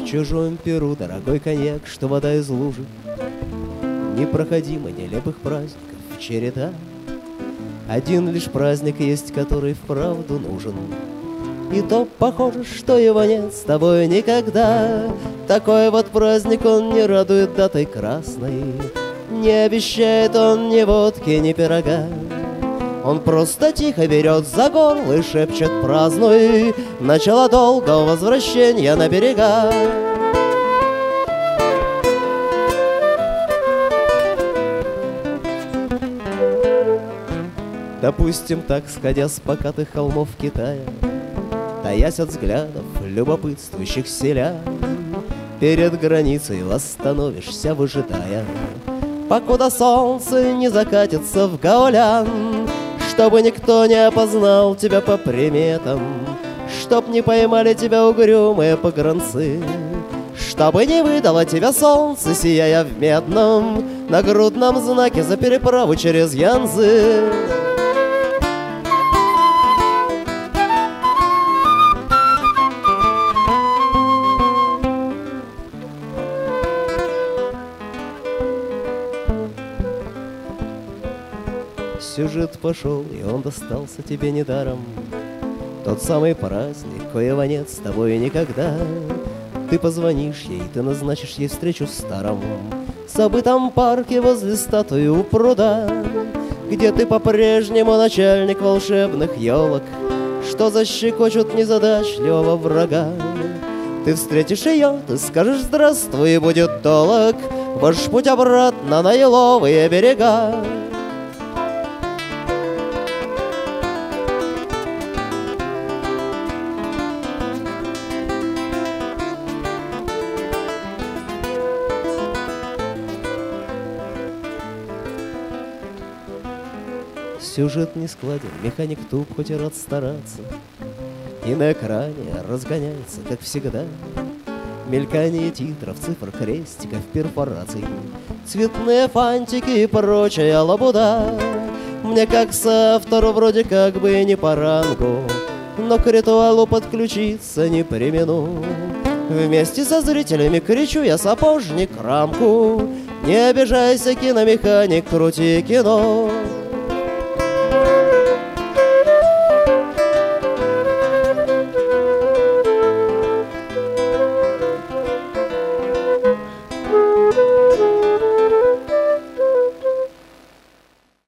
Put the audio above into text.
В чужом Перу дорогой коньяк, что вода из лужи. Непроходимо нелепых праздников череда. Один лишь праздник есть, который вправду нужен. И то похоже, что его нет с тобой никогда. Такой вот праздник, он не радует датой красной. Не обещает он ни водки, ни пирога. Он просто тихо берет за горло и шепчет: празднуй начало долгого возвращения на берега. Допустим, так, сходя с покатых холмов Китая, таясь от взглядов любопытствующих селян, перед границей остановишься, выжидая, покуда солнце не закатится в Гаолян, чтобы никто не опознал тебя по приметам, чтоб не поймали тебя угрюмые погранцы, чтобы не выдало тебя солнце, сияя в медном нагрудном знаке за переправу через Янзы. Сюжет пошел, и он достался тебе недаром. Тот самый праздник, коего нет с тобой никогда. Ты позвонишь ей, ты назначишь ей встречу в старом забытом парке возле статуи у пруда, где ты по-прежнему начальник волшебных елок, что защекочут незадачливого врага. Ты встретишь ее, ты скажешь здравствуй, и будет долг ваш путь обратно на еловые берега. Сюжет не складен, механик туп, хоть и рад стараться, и на экране разгоняется, как всегда, мелькание титров, цифр, крестиков, перфораций, цветные фантики и прочая лабуда. Мне как соавтору вроде как бы не по рангу, но к ритуалу подключиться не премину. Вместе со зрителями кричу я: сапожник, рамку, не обижайся, киномеханик, крути кино.